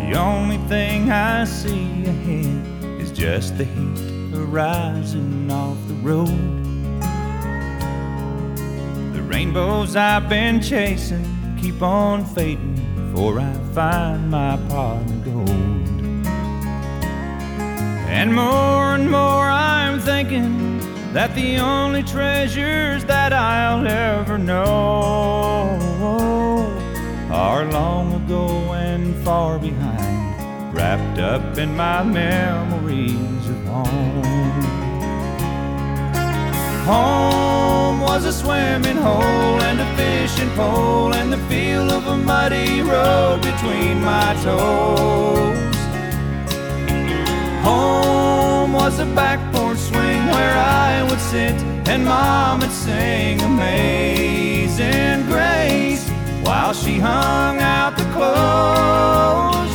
The only thing I see ahead is just the heat arising off the road. The rainbows I've been chasing keep on fading before I find my pot of gold. And more I'm thinking that the only treasures that I'll ever know are long ago and far behind, wrapped up in my memories of home. Home was a swimming hole and a fishing pole and the feel of a muddy road between my toes. Home was a back porch swing where I would sit and Mom would sing Amazing Grace while she hung out the clothes.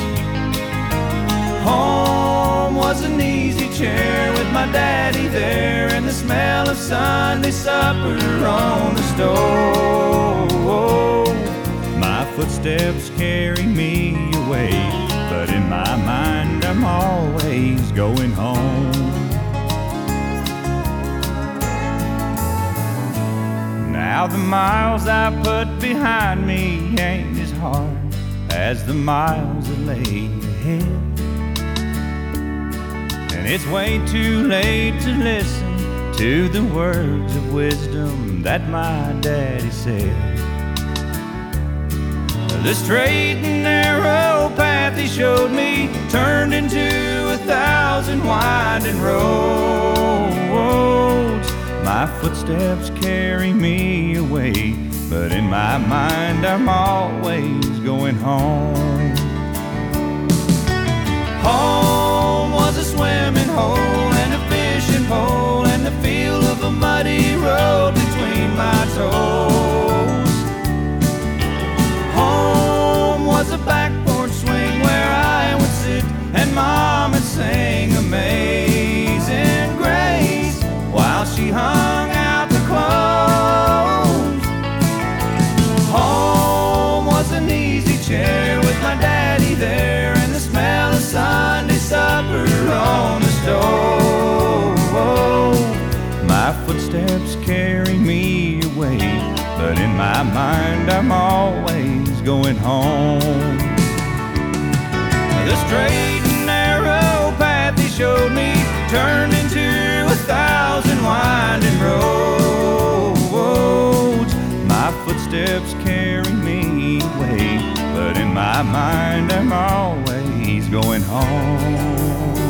Home was an easy chair with my daddy there and the smell of Sunday supper on the stove. My footsteps carry me away, but in my mind I'm always going home. Now the miles I put behind me ain't as hard as the miles that lay ahead. And it's way too late to listen to the words of wisdom that my daddy said. The straight and narrow path he showed me turned into 1,000 winding roads. My footsteps carry me away, but in my mind I'm always going home. Home was a swimming hole and a fishing pole and the feel of a muddy road between my toes. Home was a back porch swing where I would sit and Mom would sing Amazing Grace while she hung out the clothes. Home was an easy chair with my daddy there and the smell of Sunday supper on the stove. My footsteps carry me away, but in my mind I'm always going home. The straight and narrow path he showed me turned into 1,000 winding roads. My footsteps carry me away, but in my mind I'm always going home.